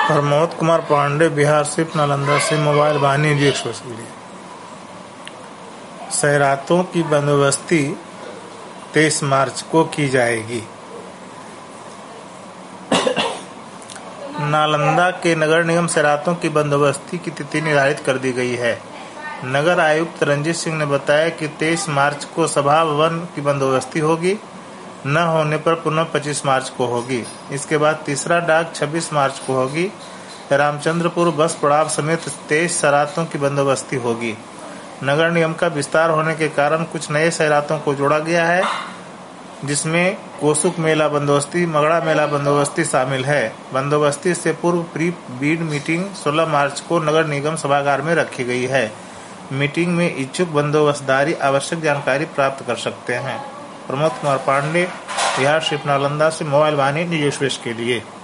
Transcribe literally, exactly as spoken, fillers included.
Pramod Kumar Pandey, Bihar shift Nalanda से mobile वाहिनी news express के लिए। सैरातों की बंदोबस्ती तेईस मार्च को की जाएगी। नालंदा के नगर निगम सैरातों की बंदोबस्ती की तिथि निर्धारित कर दी गई है। नगर आयुक्त रंजीत सिंह ने बताया कि तेईस मार्च को सभा भवन की बंदोबस्ती होगी, न होने पर पुनः पच्चीस मार्च को होगी। इसके बाद तीसरा डाक छब्बीस मार्च को होगी। रामचंद्रपुर बस पड़ाव समेत तेईस सैरातों की बंदोबस्ती होगी। नगर निगम का विस्तार होने के कारण कुछ नए सैरातों को जोड़ा गया है, जिसमें कोसुक मेला बंदोबस्ती, मगड़ा मेला बंदोबस्ती शामिल है। बंदोबस्ती से पूर्व प्री बीड मीटिंग सोलह मार्च को नगर निगम सभागार में रखी गई है। मीटिंग में इच्छुक बंदोबस्तदारी आवश्यक जानकारी प्राप्त कर सकते हैं। प्रमोद कुमार पांडे, बिहार शिफ्ट नालंदा से मोबाइल वाहिनी न्यूज एक्सप्रेस के लिए।